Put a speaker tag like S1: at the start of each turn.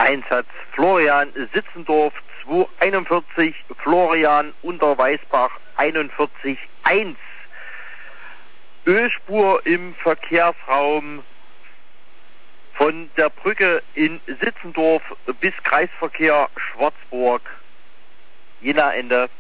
S1: Einsatz Florian Sitzendorf 241, Florian Unterweisbach 41,1. Ölspur im Verkehrsraum von der Brücke in Sitzendorf bis Kreisverkehr Schwarzburg. Jena Ende.